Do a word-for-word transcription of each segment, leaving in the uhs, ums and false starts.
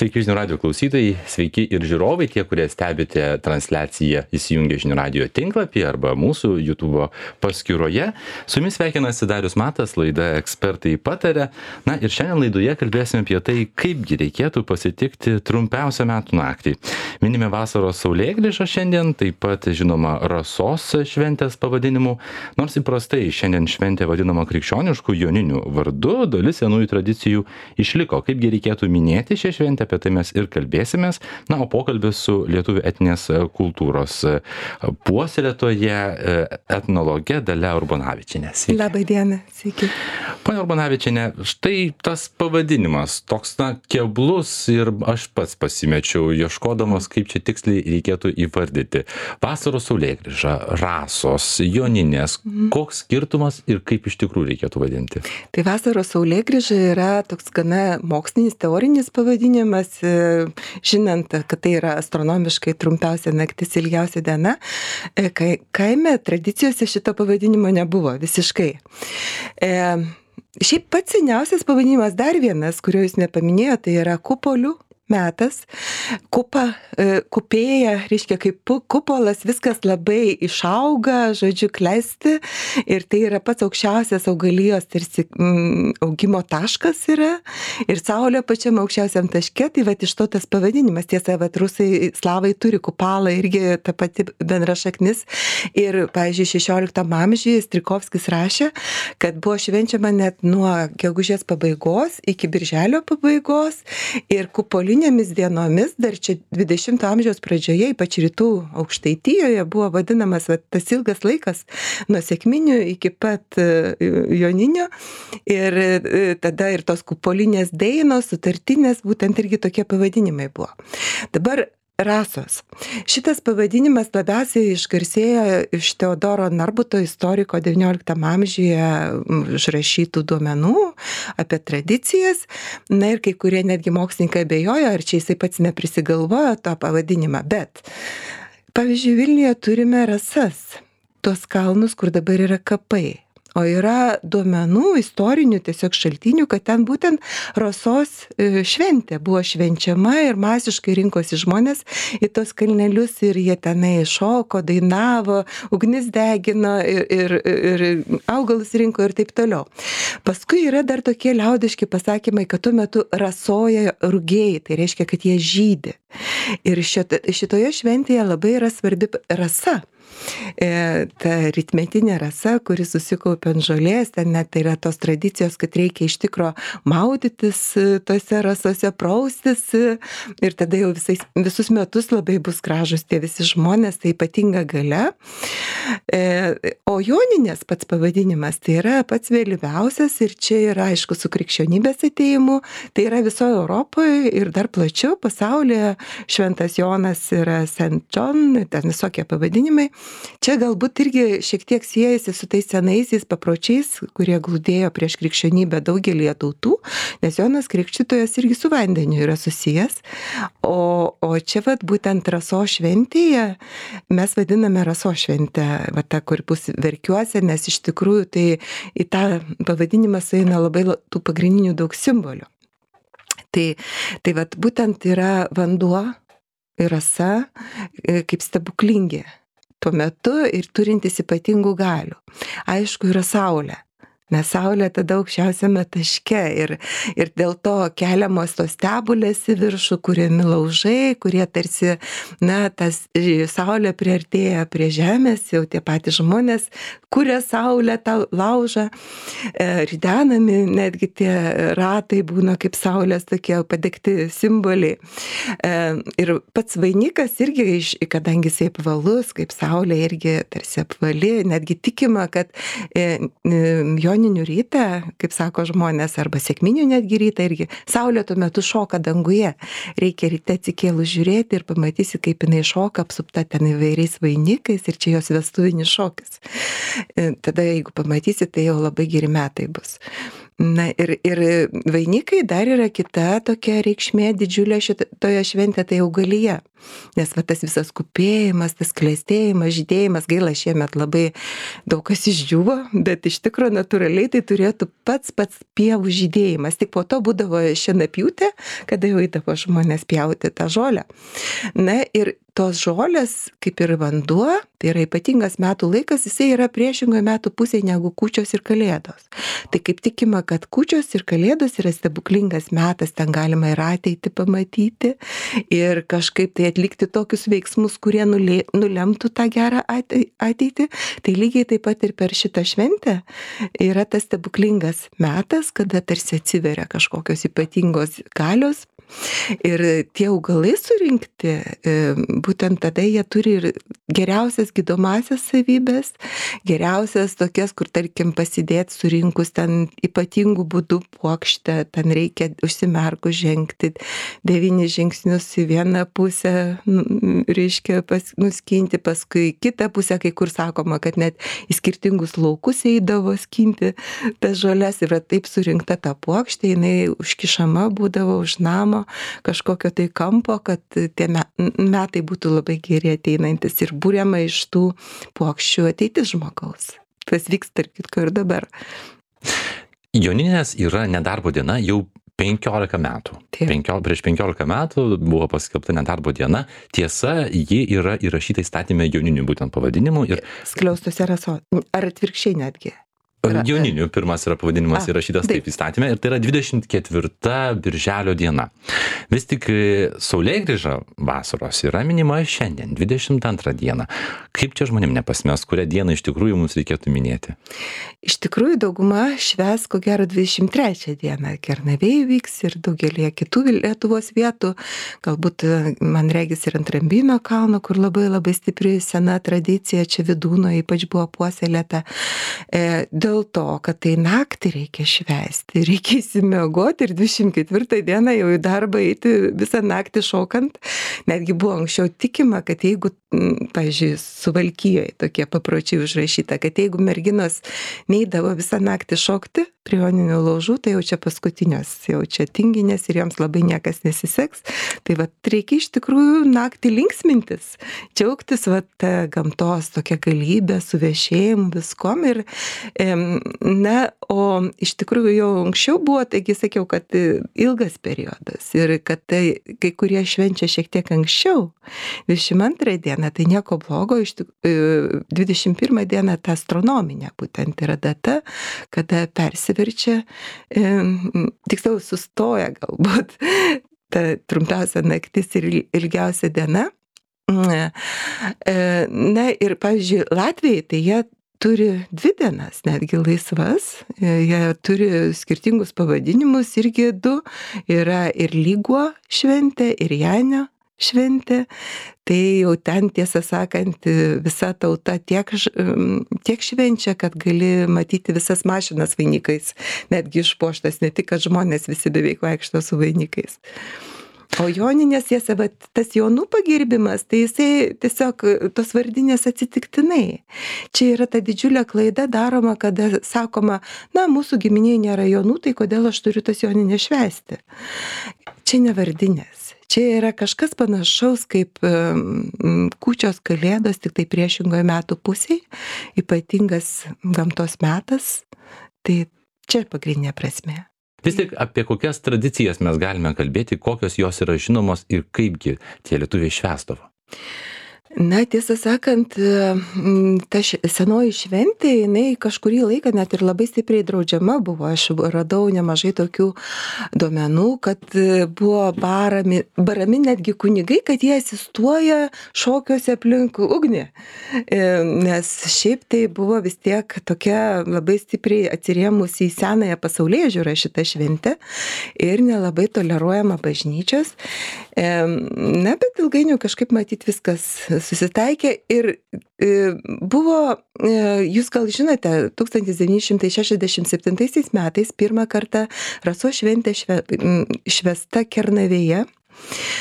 Sveiki žinių radio klausytojai, sveiki ir žiūrovai, tie, kurie stebite transliaciją įsijungę žinių radio tinklapį arba mūsų YouTube paskyroje. Su jumis sveikinasi Darius Matas, laida Ekspertai pataria. Na ir šiandien laidoje kalbėsime apie tai, kaipgi reikėtų pasitikti trumpiausią metų naktį. Minime vasaros saulėgrįžą šiandien, taip pat žinoma Rasos šventės pavadinimu. Nors įprastai šiandien šventė vadinama krikščioniškų joninių vardu, dalis senųjų tradicijų išliko. Kaipgi reikėtų minėti šią šventę, apie tai mes ir kalbėsimės. Na, o pokalbis su lietuvių etninės kultūros puoselėtoje etnologe Dalia Urbonavičiene. Labą dieną, sveiki. Ponia Urbonavičiene, štai tas pavadinimas toks, na, keblus ir aš pats pasimečiau, ieškodamas, kaip čia tiksliai reikėtų įvardyti. Vasaros saulėgrįža, Rasos, joninės, mm. koks skirtumas ir kaip iš tikrųjų reikėtų vadinti? Tai vasaros saulėgrįža yra toks gana mokslinis, teorinis pavadinimas, žinant, kad tai yra astronomiškai trumpiausia naktis, ilgiausia diena. Kaime tradicijose šito pavadinimo nebuvo visiškai. E, šiaip pats seniausias pavadinimas dar vienas, kurio jūs nepaminėjote, tai yra kupolių metas. Kupa, kupėja, reiškia kaip kupolas, viskas labai išauga, žodžiu, klesti ir tai yra pats aukščiausias augalijos tarsi mm, augimo taškas yra ir saulė pačiam aukščiausiam taške, tai vat iš to tas pavadinimas. Tiesa, vat rusai, slavai turi kupalą, irgi ta pati bendra šaknis ir, pavyzdžiui, šešioliktam amžiuje Strikovskis rašė, kad buvo švenčiama net nuo gegužės pabaigos iki birželio pabaigos ir kupolinėmis dienomis, dar čia dvidešimto amžiaus pradžioje, ypač rytų Aukštaitijoje, buvo vadinamas va, tas ilgas laikas nuo sekminių iki pat joninių ir tada ir tos kupolinės dainos, sutartinės, būtent irgi tokie pavadinimai buvo. Dabar Rasos. Šitas pavadinimas labiausiai išgarsėjo iš Teodoro Narbuto, istoriko devynioliktam amžiuje užrašytų duomenų apie tradicijas. Na ir kai kurie netgi mokslininkai abejojo, ar čia jisai pats neprisigalvojo tą pavadinimą. Bet, pavyzdžiui, Vilniuje turime Rasas, tuos kalnus, kur dabar yra kapai. O yra duomenų, istorinių tiesiog šaltinių, kad ten būtent Rasos šventė buvo švenčiama ir masiškai rinkosi žmonės į tos kalnelius ir jie tenai šoko, dainavo, ugnis degino ir, ir, ir augalus rinko ir taip toliau. Paskui yra dar tokie liaudiški pasakymai, kad tuo metu rasoja rugiai, tai reiškia, kad jie žydi. Ir šito, šitoje šventėje labai yra svarbi rasa. E, ta ritmetinė rasa, kuri susikaupia ant žolės, ten net yra tos tradicijos, kad reikia iš tikro maudytis tose rasose, praustis ir tada jau visais, visus metus labai bus gražus tie visi žmonės, tai ypatinga galia. E, o joninės pats pavadinimas, tai yra pats vėlyviausias ir čia yra aišku su krikščionybės atėjimu, tai yra visoje Europoje ir dar plačiau pasaulyje. Šventas Jonas yra Saint John, ten visokie pavadinimai. Čia galbūt irgi šiek tiek siejasi su tais senaisiais papročiais, kurie glūdėjo prieš krikščionybę daugelį tautų, nes Jonas Krikštytojas irgi su vandeniu yra susijęs. O, o čia vat būtent Rasos šventėje mes vadiname Rasos šventę, va ta, kur bus Verkiuose, nes iš tikrųjų tai į tą pavadinimą sueina labai tų pagrindinių daug simbolių. Tai, tai vat būtent yra vanduo ir rasa kaip stebuklingi tuo metu ir turintis ypatingų galių. Aišku, yra saulė, nes saulė tada aukščiausiame taške ir, ir dėl to keliamos tos stebulės į viršų, kuriami laužai, kurie tarsi, na, tas saulė priartėja prie žemės, jau tie patys žmonės kuria saulę tą laužą, e, ridenami, netgi tie ratai būna kaip saulės tokie padegti simboliai. E, ir pats vainikas irgi, kadangi jisai apvalus, kaip saulė irgi tarsi apvali, netgi tikima, kad e, joninių rytą, kaip sako žmonės, arba sekminių netgi rytą irgi, saulė tuo metu šoka danguje. Reikia ryte atsikėlus žiūrėti ir pamatysi, kaip jinai šoka, apsupta ten įvairiais vainikais ir čia jos vestuvinis šokis. Tada, jeigu pamatysi, tai jau labai geri metai bus. Na ir, ir vainikai dar yra kita tokia reikšmė didžiulė šitoje šventė, tai augalija. Nes va tas visas kupėjimas, tas klestėjimas, žydėjimas, gaila šiemet labai daug kas išdžiuvo, bet iš tikrųjų natūraliai tai turėtų pats pats pievų žydėjimas. Tik po to būdavo šienapjūtė, kada jau eidavo žmonės pjauti tą žolę. Na ir tos žolės, kaip ir vanduo, tai yra ypatingas metų laikas, jisai yra priešingoje metų pusėje negu kūčios ir kalėdos. Tai kaip tikima, kad kūčios ir kalėdos yra stebuklingas metas, ten galima ir ateitį pamatyti ir kažkaip tai atlikti tokius veiksmus, kurie nulė, nulemtų tą gerą ateitį. Tai lygiai taip pat ir per šitą šventę yra tas stebuklingas metas, kada tarsi atsiveria kažkokios ypatingos galios. Ir tie augalai surinkti, būtent tada jie turi ir geriausias gydomasias savybės, geriausias tokias, kur tarkim pasidėti surinkus ten ypatingų būdų puokštę, ten reikia užsimerkus žengti devynis žingsnius į vieną pusę, reiškia pas, nuskinti, paskui kitą pusę, kai kur sakoma, kad net į skirtingus laukus eidavo skinti tas žolės ir taip surinkta ta puokštė, jinai užkišama būdavo už namo kažkokio tai kampo, kad tie metai būtų labai geri ateinantis ir būriama iš tų puokščių ateitis žmogaus. Tas vyks tarp kitko ir dabar. Joninės yra nedarbo diena jau penkiolika metų. Penkio, prieš penkiolika metų buvo paskelbta nedarbo diena. Tiesa, ji yra įrašyta įstatyme Joninių būtent pavadinimu. Ir... Skliaustose raso, ar atvirkščiai netgi? Joninių pirmas yra pavadinimas įrašytas taip įstatyme ir tai yra dvidešimt ketvirta birželio diena. Vis tik saulėgrįža vasaros yra minima šiandien, dvidešimt antrą dieną. Kaip čia žmonėm nepasimest, kurią dieną iš tikrųjų mums reikėtų minėti? Iš tikrųjų dauguma švęs ko gero dvidešimt trečią dieną. Kernavėje vyks ir daugelį kitų Lietuvos vietų. Galbūt man regis ir ant Rambino kalno, kur labai labai stipri sena tradicija, čia Vidūno ypač buvo puoselėta. E, dėl to, kad tai naktį reikia švęsti, reikia įsimiegoti ir dvidešimt ketvirtą dieną jau į darbą eiti visą naktį šokant. Netgi buvo anksčiau tikima, kad jeigu, pavyzdžiui, Suvalkijoje tokie papročiai užrašyta, kad jeigu merginos neidavo visą naktį šokti prie joninių laužų, tai jau čia paskutinios, jau čia tinginės ir joms labai niekas nesiseks. Tai va, reikia iš tikrųjų naktį linksmintis, džiaugtis va, gamtos tokia galybė, suvešėjimu, viskom. Ir, na, o iš tikrųjų jau anksčiau buvo, taigi sakiau, kad ilgas periodas ir kad tai, kai kurie švenčia šiek tiek anksčiau, dvidešimt antrą dieną, tai nieko blogo, iš tikrųjų dvidešimt pirmą dieną ta astronominė būtent yra data, kada persiverčia, e, tiksliau sustoja galbūt ta trumpiausia naktis ir ilgiausia diena. E, na ir pavyzdžiui, Latvijai, tai jie turi dvi dienas, netgi laisvas, jie turi skirtingus pavadinimus, irgi du, yra ir Lyguo šventė, ir Janio šventė, tai jau ten, tiesą sakant, visa tauta tiek, tiek švenčia, kad gali matyti visas mašinas vainikais, netgi išpuoštas, ne tik, kad žmonės visi beveik vaikšto su vainikais. O joninės, jėse, tas jonų pagerbimas, tai jisai tiesiog tos vardinės atsitiktinai. Čia yra ta didžiulė klaida daroma, kada sakoma, na, mūsų giminėje nėra jonų, tai kodėl aš turiu tas joninės švęsti. Čia ne vardinės. Čia yra kažkas panašaus kaip kūčios kalėdos, tik tai priešingoje metų pusėje, ypatingas gamtos metas. Tai čia pagrindinė prasmė. Vis tik apie kokias tradicijas mes galime kalbėti, kokios jos yra žinomos ir kaipgi tie lietuviai švęsdavo? Na, tiesą sakant, ta senoji šventė, jinai kažkurį laiką net ir labai stipriai draudžiama buvo. Aš radau nemažai tokių duomenų, kad buvo barami, barami netgi kunigai, kad jie asistuoja šokiuose aplink ugnį. Nes šiaip tai buvo vis tiek tokia labai stipriai atsirėmusi į senąją pasaulėžiūrą šitą šventę ir nelabai toleruojama bažnyčios. Na, bet ilgainiui kažkaip matyti viskas susitaikė ir e, buvo, e, jūs gal žinote, tūkstantis devyni šimtai šešiasdešimt septintaisiais metais pirmą kartą Rasos šventė šve, švęsta Kernavėje.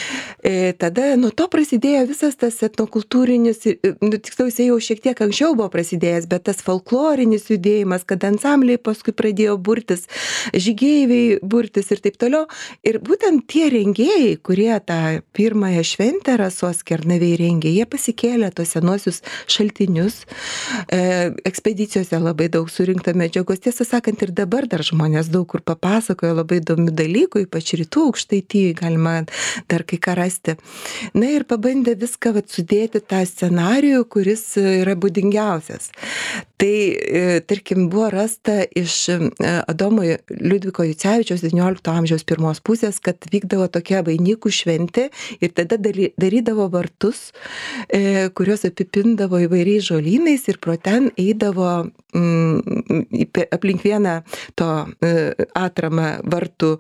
E, tada nuo to prasidėjo visas tas etnokultūrinis, nu, tiksliau jisai jau šiek tiek anksčiau buvo prasidėjęs, bet tas folklorinis judėjimas, kad ansambliai paskui pradėjo burtis, žygeiviai burtis ir taip toliau. Ir būtent tie rengėjai, kurie tą pirmąją šventę Rasos Kernavėj rengė, jie pasikėlė tos senuosius šaltinius. E, ekspedicijose labai daug surinkta medžiagos. Tiesą sakant, ir dabar dar žmonės daug kur papasakoja labai įdomių dalykų, ypač rytų Aukštaitijoj galima dar kai ką rasti. Na ir pabandė viską vat, sudėti tą scenarijų, kuris yra būdingiausias. Tai, tarkim, buvo rasta iš Adomo Liudviko Jucevičiaus devyniolikto amžiaus pirmos pusės, kad vykdavo tokia vainikų šventė ir tada darydavo vartus, kuriuos apipindavo įvairiais žolynais ir pro ten eidavo mm, aplink vieną to atramą vartų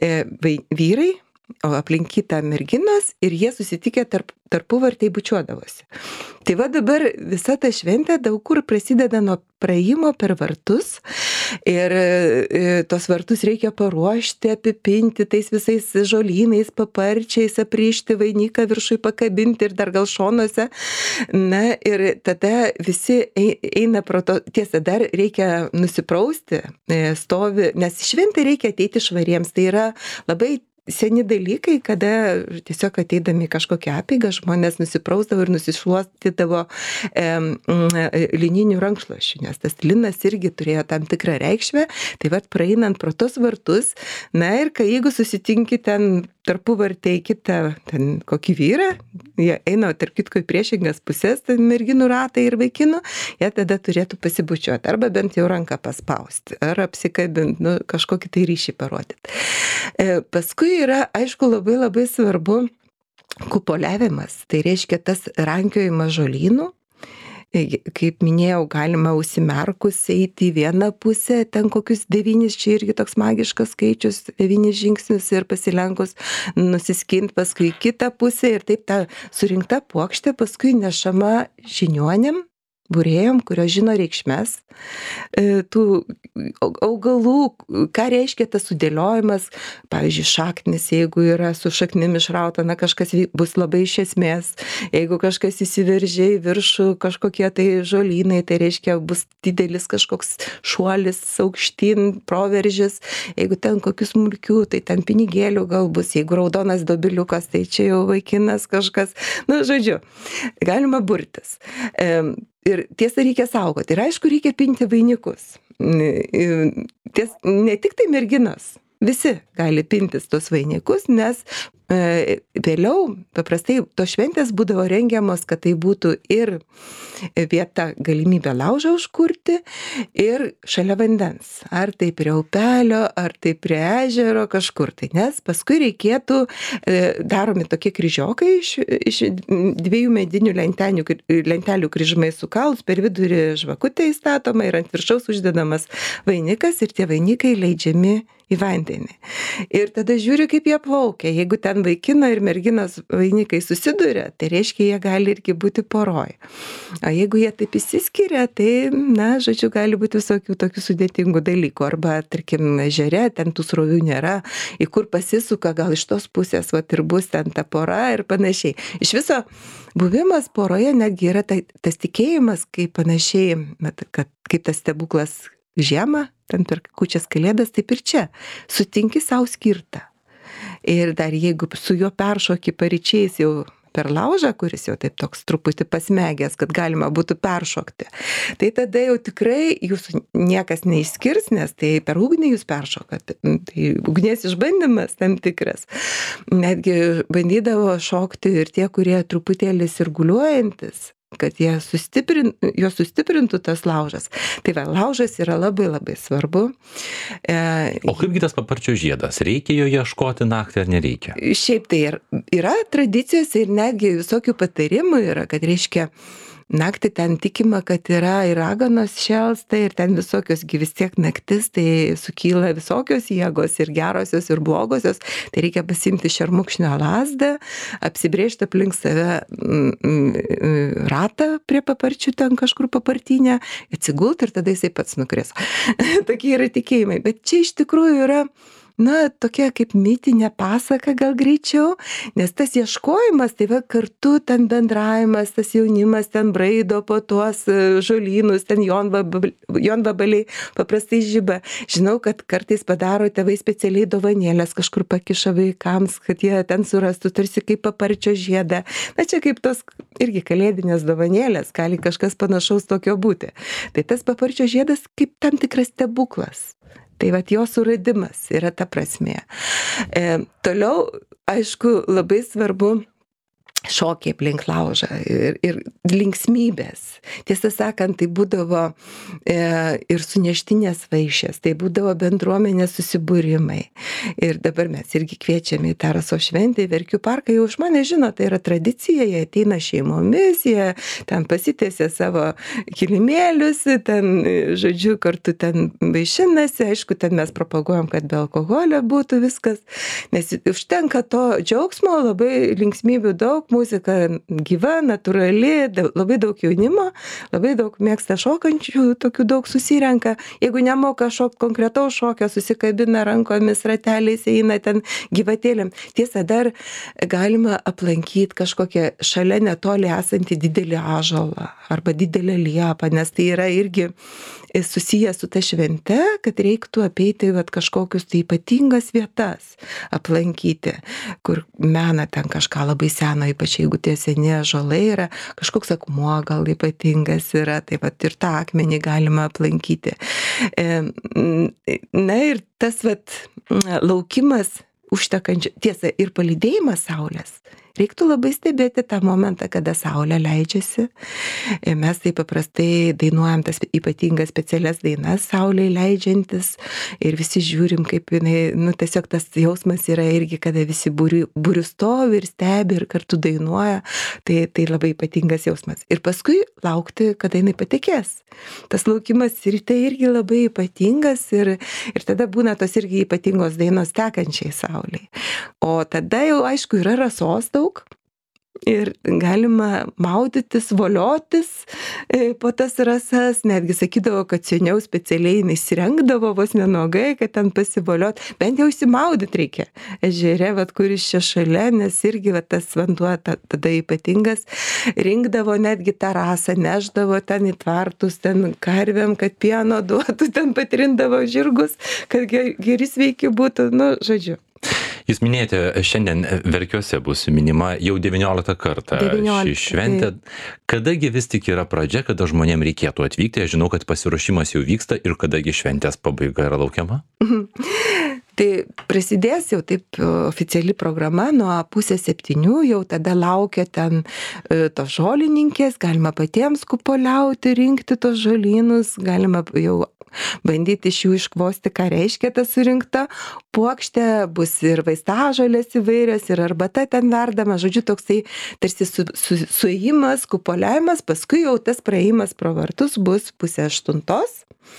vyrai, o aplink kitą merginos ir jie susitikę tarp, tarpuvartėj bučiuodavosi. Tai va dabar visa ta šventė daug kur prasideda nuo praėjimo per vartus ir e, tos vartus reikia paruošti, apipinti tais visais žolynais, paparčiais, aprišti, vainiką viršui pakabinti ir dar gal šonuose. Na ir tada visi eina pro to, tiesa, dar reikia nusiprausti, stovi, nes šventė reikia ateiti švariems. Tai yra labai seni dalykai, kada tiesiog ateidami kažkokią apeigą žmonės nusiprausdavo ir nusišluostydavo e, lininių rankšluosčių, nes tas linas irgi turėjo tam tikrą reikšmę. Tai vat praeinant pro tos vartus, na ir kai jeigu susitinki ten tarpuvartėj kitą ten kokį vyrą, jie eina tarp kitko į priešingas pusės, ten merginų ratai ir vaikinų, jie tada turėtų pasibučiuoti, arba bent jau ranką paspausti, ar apsikabinti, nu, kažkokį tai ryšį parodyti. E, paskui yra, aišku, labai labai svarbu kupoliavimas, tai reiškia tas rankiojimas žolynų. Kaip minėjau, galima užsimerkus eiti į vieną pusę, ten kokius devynis, čia irgi toks magiškas skaičius, devynis žingsnius ir pasilenkus nusiskint paskui kitą pusę ir taip ta surinkta puokštė paskui nešama žiniuonėm, būrėjom, kurios žino reikšmes tų augalų, ką reiškia tas sudėliojimas, pavyzdžiui, šaknis, jeigu yra su šaknim išrauta, na kažkas bus labai iš esmės, jeigu kažkas įsiveržė į viršų kažkokie tai žolynai, tai reiškia bus didelis kažkoks šuolis aukštyn, proveržis, jeigu ten kokius smulkių, tai ten pinigėlių gal bus, jeigu raudonas dobiliukas, tai čia jau vaikinas kažkas, na žodžiu, galima burtis. Ir tiesa reikia saugoti. Ir aišku, reikia pinti vainikus. Ties, ne tik tai merginos, visi gali pintis tos vainikus, nes e, vėliau paprastai tos šventės būdavo rengiamos, kad tai būtų ir vieta galimybė laužą užkurti ir šalia vandens. Ar tai prie upelio, ar tai prie ežero kažkur. Tai nes paskui reikėtų e, daromi tokie kryžiokai iš, iš dviejų medinių lentelių, lentelių kryžmai sukalus, per vidurį žvakutė įstatoma ir ant viršaus uždedamas vainikas ir tie vainikai leidžiami į vandenį. Ir tada žiūri, kaip jie plaukia. Jeigu ten vaikino ir merginos vainikai susiduria, tai reiškia, jie gali irgi būti poroj. O jeigu jie taip įsiskiria, tai, na, žodžiu, gali būti visokių tokių sudėtingų dalykų. Arba, tarkim, ežere, ten tų srovių nėra, į kur pasisuka, gal iš tos pusės, vat ir bus ten ta pora ir panašiai. Iš viso buvimas poroje netgi yra tai, tas tikėjimas, kaip panašiai, kad kaip tas stebuklas žiemą, ten per kūčias kalėdas, taip ir čia. Sutinki savo skirtą. Ir dar jeigu su juo peršoki paryčiais jau per laužą, kuris jau taip toks truputį pasmegęs, kad galima būtų peršokti, tai tada jau tikrai jūsų niekas neišskirs, nes tai per ugnį jūs peršokat. Tai ugnies išbandymas tam tikras. Netgi bandydavo šokti ir tie, kurie truputėlį sirguliuojantis, kad jie sustiprin, juos sustiprintų tas laužas. Tai va, laužas yra labai labai svarbu. E, o kaipgi tas paparčio žiedas? Reikia jo ieškoti naktį ar nereikia? Šiaip tai yra tradicijos ir netgi visokių patarimų yra, kad reiškia naktį ten tikima, kad yra ir raganos šėlsta ir ten visokios, vis tiek naktis, tai sukyla visokios jėgos ir gerosios ir blogosios. Tai reikia pasimti šermukšnio lazdą, apsibrėžti aplink save ratą prie paparčių ten kažkur papartinę, atsigulti ir tada jisai pats nukris. Tokie yra tikėjimai. Bet čia iš tikrųjų yra na, tokia kaip mitinė pasaka gal greičiau, nes tas ieškojimas, tai va kartu ten bendravimas, tas jaunimas ten braido po tuos žolynus, ten jonvabaliai paprastai žiba. Žinau, kad kartais padaro tėvai specialiai dovanėlės, kažkur pakiša vaikams, kad jie ten surastų tarsi kaip paparčio žiedą. Na čia kaip tos irgi kalėdinės dovanėlės, gali kažkas panašaus tokio būti. Tai tas paparčio žiedas kaip tam tikras stebuklas. Tai vat jo suradimas yra ta prasmė. E, toliau, aišku, labai svarbu šokiai aplink laužą ir, ir linksmybės. Tiesą sakant, tai būdavo e, ir suneštinės vaišės, tai būdavo bendruomenės susibūrimai. Ir dabar mes irgi kviečiame į tą Rasos šventę, į Verkių parką, jau žmonės žino, tai yra tradicija, jie ateina šeimomis, jie ten pasitiesia savo kilimėlius, ten, žodžiu, kartu ten vaišinasi, aišku, ten mes propaguojam, kad be alkoholio būtų viskas, nes užtenka to džiaugsmo, labai linksmybių daug, muzika gyva, natūrali, labai daug jaunimo, labai daug mėgsta šokančių, tokių daug susirenka. Jeigu nemoka šokti konkretaus šokio, susikabina rankomis, rateliais, eina ten gyvatėlėm. Tiesa, dar galima aplankyti kažkokią šalia netoli esantį didelį ąžuolą arba didelę liepą, nes tai yra irgi susijęs su ta švente, kad reiktų apeiti vat, kažkokius tai ypatingas vietas aplankyti, kur mena ten kažką labai seno, ypač jeigu tie seni ąžuolai yra, kažkoks akmuo gal ypatingas yra, tai vat ir tą akmenį galima aplankyti. Na ir tas vat laukimas užtekančio, tiesa, ir palydėjimas saulės. Reiktų labai stebėti tą momentą, kada saulė leidžiasi. Mes tai paprastai dainuojam tas ypatingas specialias dainas saulė leidžiantis ir visi žiūrim, kaip jinai, nu tiesiog tas jausmas yra irgi, kada visi būriu, būriu stovi ir stebi ir kartu dainuoja. Tai, tai labai ypatingas jausmas. Ir paskui laukti, kada jinai patekės. Tas laukimas ir tai irgi labai ypatingas ir, ir tada būna tos irgi ypatingos dainos tekančiai sauliai. O tada jau aišku yra rasos daug. Ir galima maudytis, voliotis po tas rasas, netgi sakydavo, kad seniau specialiai įsirengdavo vos nenuogai, kad ten pasivoliot, bent jau įsimaudyt reikia ežere, vat, kuris čia šalia, nes irgi vat, tas vanduo tada ypatingas, rinkdavo netgi tą rasą, neždavo ten į tvartus, ten karvėm, kad pieno duotų, ten patrindavo žirgus, kad geri sveiki būtų, nu, žodžiu. Jūs minėjote, šiandien Verkiuose bus minima jau devynioliktą kartą ši šventė. Kadagi vis tik yra pradžia, kada žmonėm reikėtų atvykti? Aš žinau, kad pasiruošimas jau vyksta ir kadagi šventės pabaiga yra laukiama? Tai prasidės jau taip oficiali programa nuo pusės septynių, jau tada laukia ten tos žolininkės, galima patiems kupoliauti, rinkti tos žolynus, galima jau bandyti iš jų iškvosti, ką reiškia ta surinkta puokštė, bus ir vaistažolės įvairios, ir arbata ten verdama, žodžiu, toksai tarsi su, su, suėjimas, kupoliavimas, paskui jau tas praėjimas pro vartus bus pusė aštuntos.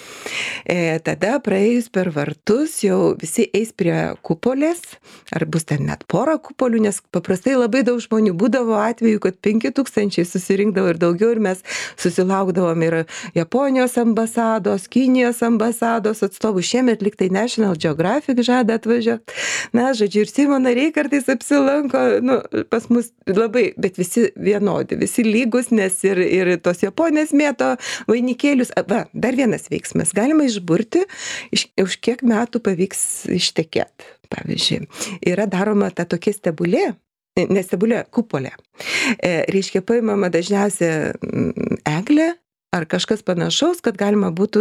E, tada praėjus per vartus jau visi eis prie kupolės, ar bus ten net porą kupolių, nes paprastai labai daug žmonių būdavo atveju, kad penki tūkstančiai susirinkdavo ir daugiau, ir mes susilaukdavom ir Japonijos ambasados, Kinijos ambasados atstovų. Šiemet liktai National Geographic žada atvažiuoti. Na, žodžiu, ir Seimo nariai kartais apsilanko, nu, pas mus labai, bet visi vienodi, visi lygus, nes ir, ir tos Japonės mėto vainikėlius. Va, dar vienas veiksmas. Galima išburti, iš, už kiek metų pavyks ištekėti. Pavyzdžiui, yra daroma ta tokia stebulė, ne stebulė, kupolė. E, reiškia, paimama dažniausiai eglė ar kažkas panašaus, kad galima būtų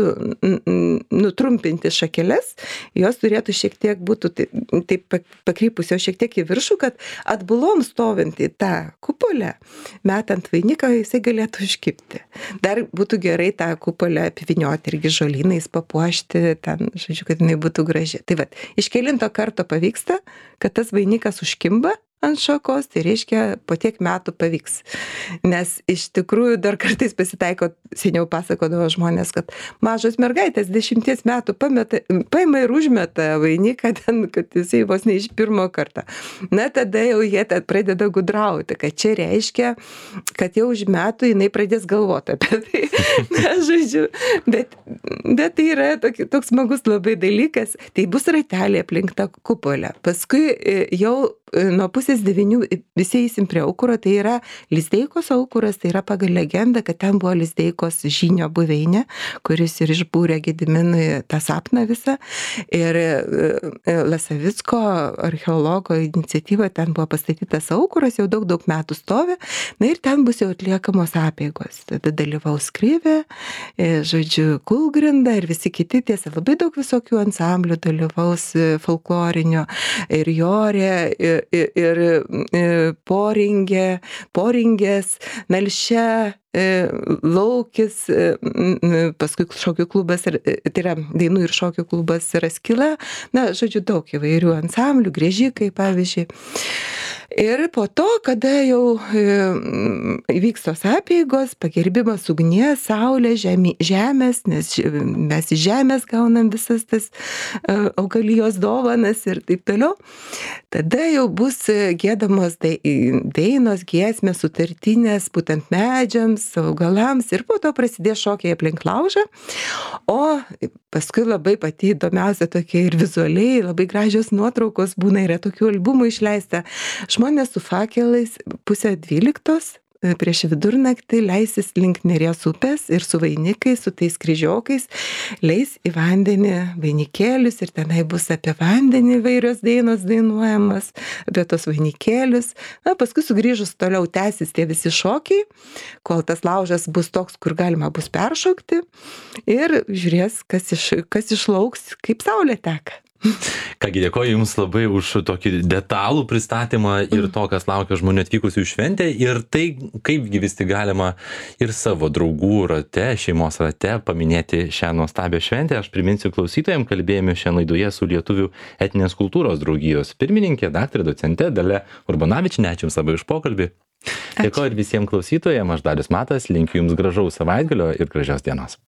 nutrumpinti šakeles, jos turėtų šiek tiek būtų taip pakrypusios šiek tiek į viršų, kad atbulom stovint į tą kupolę, metant vainiką, jisai galėtų užkibti. Dar būtų gerai tą kupolę apvynioti irgi žolynais, papuošti, ten, žodžiu, kad jinai būtų graži. Tai vat, iš kelinto karto pavyksta, kad tas vainikas užkimba ant šakos, tai reiškia, po tiek metų pavyks. Nes iš tikrųjų dar kartais pasitaiko, seniau pasakodavo žmonės, kad mažos mergaitės dešimties metų pameta, paima ir užmeta vainiką ten, kad jisai vos ne iš pirmo karto. Na, tada jau jie tad pradeda gudrauti, kad čia reiškia, kad jau už metų jinai pradės galvoti apie tai. Na, žodžiu, bet, bet tai yra toks, toks smagus labai dalykas. Tai bus ratelė aplink tą kupolę. Paskui jau nuo pusės devynių visi eisim prie aukuro, tai yra Lizdeikos aukuras, tai yra pagal legendą, kad ten buvo Lizdeikos žynio buveinė, kuris ir išbūrė Gediminui tą sapną visą. Ir Lasavicko archeologo iniciatyva ten buvo pastatytas aukuras, jau daug, daug metų stovi. Na ir ten bus jau atliekamos apeigos. Tada dalyvaus Krivė, žodžiu, Kulgrinda ir visi kiti, tiesa, labai daug visokių ansamblių dalyvaus folklorinio ir Jorė, ir, ir, ir Poringė, Poringės, Nalšia, Laukis, paskui šokių klubas, tai yra dainų ir šokių klubas Raskila, na, žodžiu, daug įvairių ansamblių, Griežikai, pavyzdžiui. Ir po to, kada jau įvyks tos apeigos, pagerbimas ugnies, saulės, žemės, nes mes iš žemės gaunam visas tas augalijos dovanas ir taip toliau, tada jau bus giedamos dainos, giesmės, sutartinės, būtent medžiams, augalams ir po to prasidės šokiai aplink laužą. O paskui labai pati įdomiausia tokia ir vizualiai, labai gražios nuotraukos būna, yra tokių albumų išleista. Žmonės su fakelais pusę dvyliktos prieš vidurnaktį leisis link Neries upės ir su vainikais, su tais kryžiokais, leis į vandenį vainikėlius ir tenai bus apie vandenį vairios dainos dainuojamas, apie tos vainikėlius. Na, paskui sugrįžus toliau tęsis tie visi šokiai, kol tas laužas bus toks, kur galima bus peršokti ir žiūrės, kas, iš, kas išlauks, kaip saulė teka. Kągi, dėkoju Jums labai už tokį detalų pristatymą ir to, kas laukia žmonių atvykusių į šventę ir tai, kaipgi vis tik galima ir savo draugų rate, šeimos rate paminėti šią nuostabią šventę. Aš priminsiu klausytojams, kalbėjome šią laidoje su Lietuvių etninės kultūros draugijos pirmininkė, daktarė docente Dalia Urbanavičienė. Ačiū Jums labai už pokalbį. Dėkoju ir visiems klausytojams. Aš Darius Matas, linkiu Jums gražaus savaitgalio ir gražios dienos.